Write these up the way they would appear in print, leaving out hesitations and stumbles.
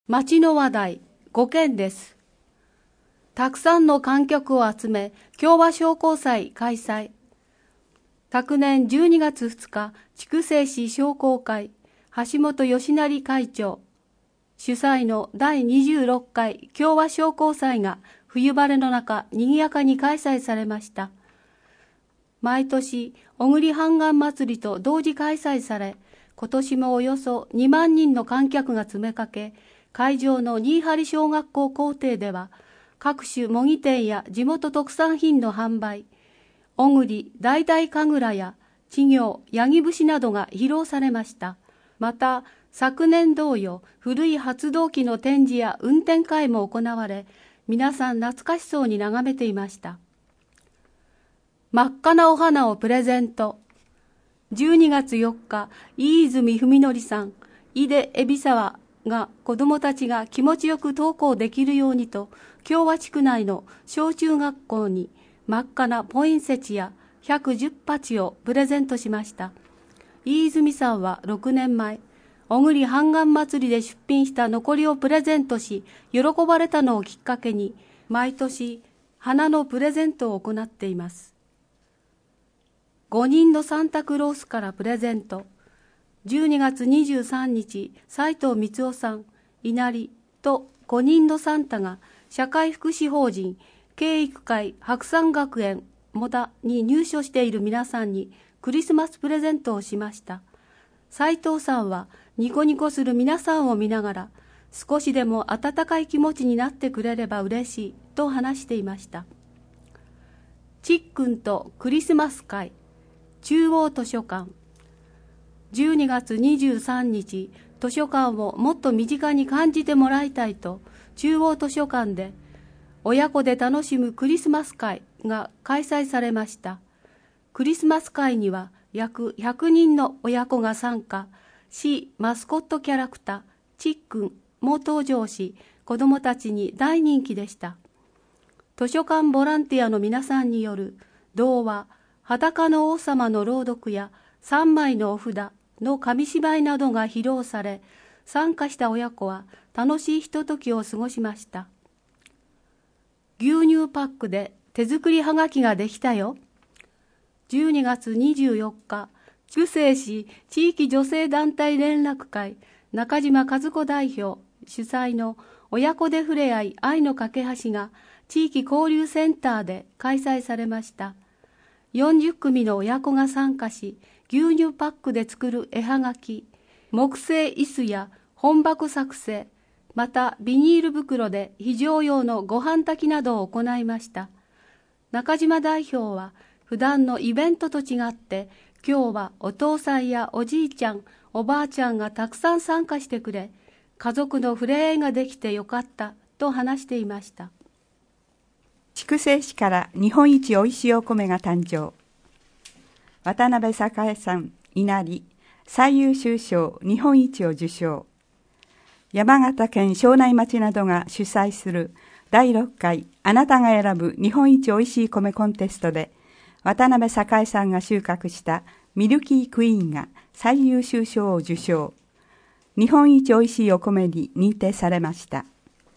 町の話題5件です。たくさんの観客を集め、共和商工祭開催。昨年12月2日、筑西市商工会、橋本義成会長、主催の第26回共和商工祭が冬晴れの中、賑やかに開催されました。毎年、小栗半岸祭りと同時開催され、今年もおよそ2万人の観客が詰めかけ、会場の新張小学校校庭では、各種模擬店や地元特産品の販売、小栗大々神楽や稚魚、ヤギ節などが披露されました。また、昨年同様、古い発動機の展示や運転会も行われ、皆さん懐かしそうに眺めていました。真っ赤なお花をプレゼント。12月4日、飯泉文則さん、井出海老沢が子どもたちが気持ちよく登校できるようにと、共和地区内の小中学校に真っ赤なポインセチや110鉢をプレゼントしました。飯泉さんは6年前、小栗半岸祭りで出品した残りをプレゼントし、喜ばれたのをきっかけに、毎年花のプレゼントを行っています。5人のサンタクロースからプレゼント。12月23日、斉藤光夫さん、稲荷と5人のサンタが社会福祉法人慶育会白山学園モダに入所している皆さんにクリスマスプレゼントをしました。斉藤さんはニコニコする皆さんを見ながら、少しでも温かい気持ちになってくれれば嬉しいと話していました。ちっくんとクリスマス会中央図書館。12月23日、図書館をもっと身近に感じてもらいたいと、中央図書館で親子で楽しむクリスマス会が開催されました。クリスマス会には約100人の親子が参加し、マスコットキャラクター、ちっくんも登場し、子どもたちに大人気でした。図書館ボランティアの皆さんによる童話、裸の王様の朗読や3枚のお札の紙芝居などが披露され、参加した親子は楽しいひとときを過ごしました。牛乳パックで手作りはがきができたよ。12月24日、筑西市地域女性団体連絡会中島和子代表主催の親子でふれあい愛の架け橋が地域交流センターで開催されました。40組の親子が参加し、牛乳パックで作る絵はがき、木製椅子や本箱作成、またビニール袋で非常用のご飯炊きなどを行いました。中島代表は、普段のイベントと違って、今日はお父さんやおじいちゃん、おばあちゃんがたくさん参加してくれ、家族の触れ合いができてよかったと話していました。 筑西市から日本一おいしいお米が誕生。渡辺栄さん、稲荷、最優秀賞日本一を受賞。山形県庄内町などが主催する第6回あなたが選ぶ日本一おいしい米コンテストで、渡辺栄さんが収穫したミルキークイーンが最優秀賞を受賞。日本一おいしいお米に認定されました。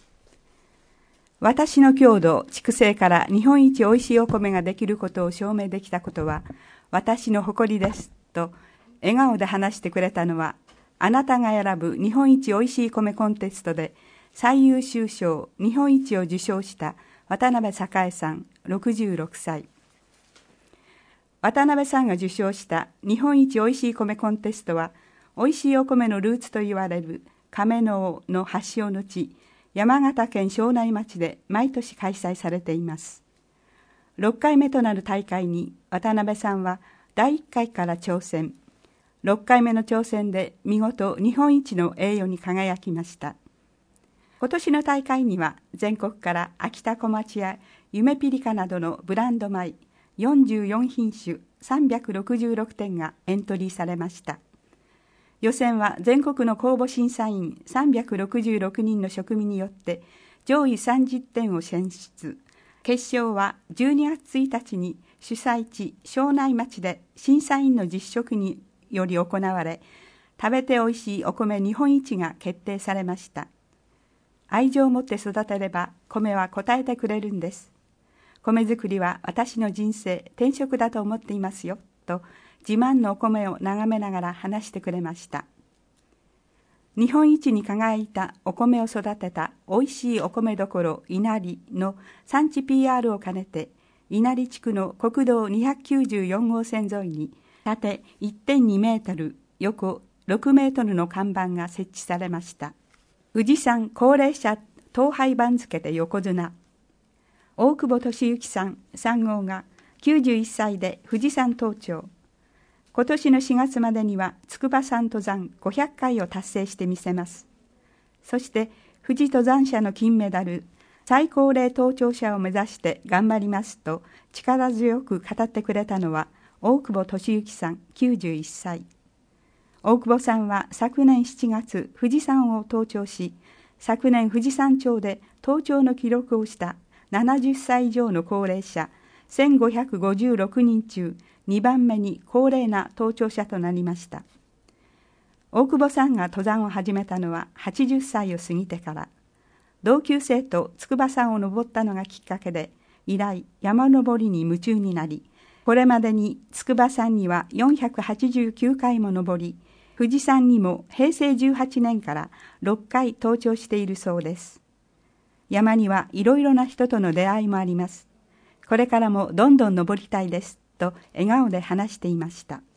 私の郷土、筑西から日本一おいしいお米ができることを証明できたことは、私の誇りです、と笑顔で話してくれたのは、あなたが選ぶ日本一おいしい米コンテストで最優秀賞日本一を受賞した渡辺栄さん、66歳。渡辺さんが受賞した日本一おいしい米コンテストは、おいしいお米のルーツと言われる亀の尾の発祥の地、山形県庄内町で毎年開催されています。6回目となる大会に渡辺さんは第1回から挑戦。6回目の挑戦で見事日本一の栄誉に輝きました。今年の大会には全国から秋田小町や夢ピリカなどのブランド米44品種366点がエントリーされました。予選は全国の公募審査員366人の職味によって上位30点を選出。決勝は12月1日に主催地庄内町で審査員の実食により行われ、食べておいしいお米日本一が決定されました。 愛情を持って育てれば米は応えてくれるんです。米作りは私の人生、天職だと思っていますよ、と自慢のお米を眺めながら話してくれました。日本一に輝いたお米を育てたおいしいお米どころ稲荷の産地 PR を兼ねて、稲荷地区の国道294号線沿いに縦 1.2 メートル、横6メートルの看板が設置されました。富士山高齢者統廃番付で横綱。大久保利之さん3号が91歳で富士山登頂。今年の4月までには筑波山登山500回を達成してみせます。そして富士登山者の金メダル最高齢登頂者を目指して頑張りますと力強く語ってくれたのは大久保利之さん91歳。大久保さんは昨年7月富士山を登頂し、昨年富士山頂で登頂の記録をした70歳以上の高齢者1556人中2番目に高齢な登頂者となりました。大久保さんが登山を始めたのは80歳を過ぎてから、同級生と筑波山を登ったのがきっかけで、以来山登りに夢中になり、これまでに筑波山には489回も登り、富士山にも平成18年から6回登頂しているそうです。山にはいろいろな人との出会いもあります。これからもどんどん登りたいですと笑顔で話していました。